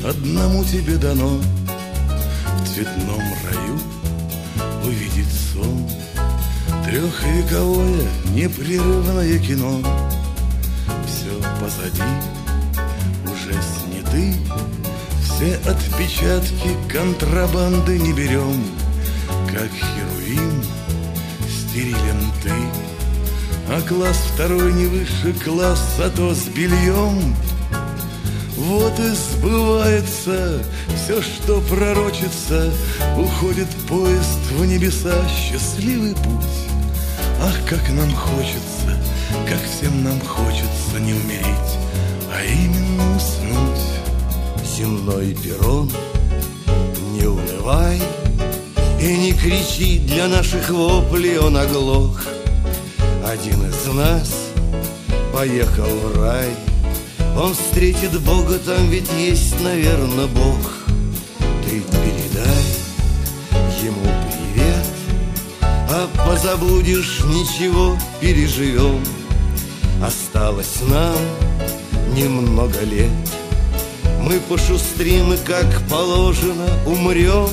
одному тебе дано в цветном раю увидеть сон. Трехвековое непрерывное кино. Все позади, уже сняты, все отпечатки контрабанды не берем. Как херувим стерилен ты, а класс второй не выше класса, то с бельем. Вот и сбывается все, что пророчится. Уходит поезд в небеса, счастливый путь. Ах, как нам хочется, как всем нам хочется не умереть, а именно уснуть. Земной перрон, не унывай и не кричи, для наших воплей он оглох. Один из нас поехал в рай, он встретит Бога, там ведь есть, наверное, Бог. Ты передай ему привет, а позабудешь, ничего, переживем. Осталось нам немного лет, мы пошустрим и, как положено, умрем.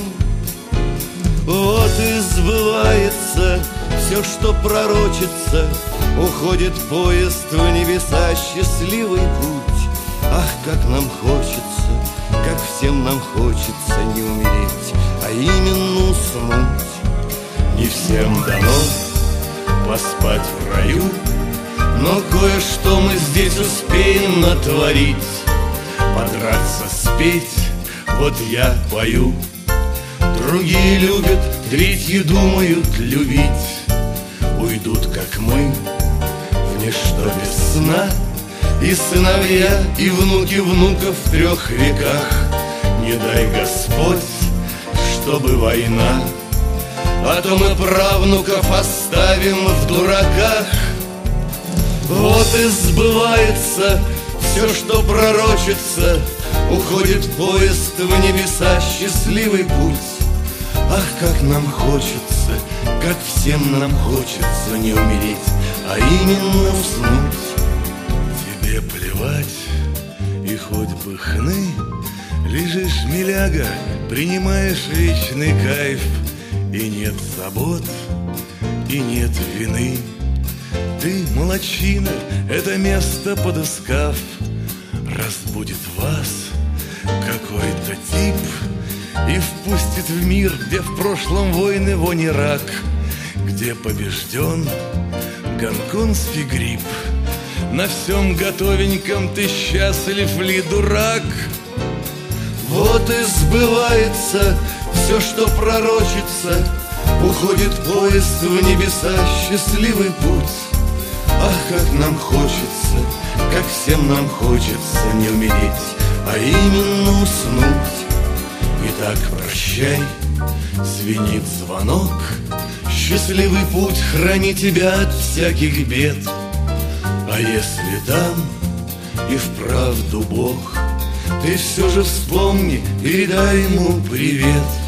Вот и сбывается все, что пророчится. Уходит поезд в небеса, счастливый путь. Ах, как нам хочется, как всем нам хочется не умереть, а именно уснуть. Не всем дано поспать в раю, но кое-что мы здесь успеем натворить. Подраться, спеть, вот я пою. Другие любят, третьи думают любить. Уйдут, как мы, в ничто без сна, и сыновья, и внуки внуков в 3 веках. Не дай Господь, чтобы война, а то мы правнуков оставим в дураках. Вот и сбывается все, что пророчится. Уходит поезд в небеса, счастливый путь. Ах, как нам хочется, как всем нам хочется не умереть, а именно уснуть. Тебе плевать, и хоть бы хны, лежишь, миляга, принимаешь вечный кайф. И нет забот, и нет вины. Ты, молодчина, это место подыскав, разбудит вас какой-то тип и впустит в мир, где в прошлом войны вони рак, где побежден гонконгский грипп. На всем готовеньком ты счастлив ли, дурак? Вот и сбывается все, что пророчится. Уходит поезд в небеса, счастливый путь. Ах, как нам хочется, как всем нам хочется не умереть, а именно уснуть. Итак, прощай, звенит звонок. Счастливый путь, храни тебя от всяких бед. А если там и вправду Бог, ты все же вспомни, передай ему привет.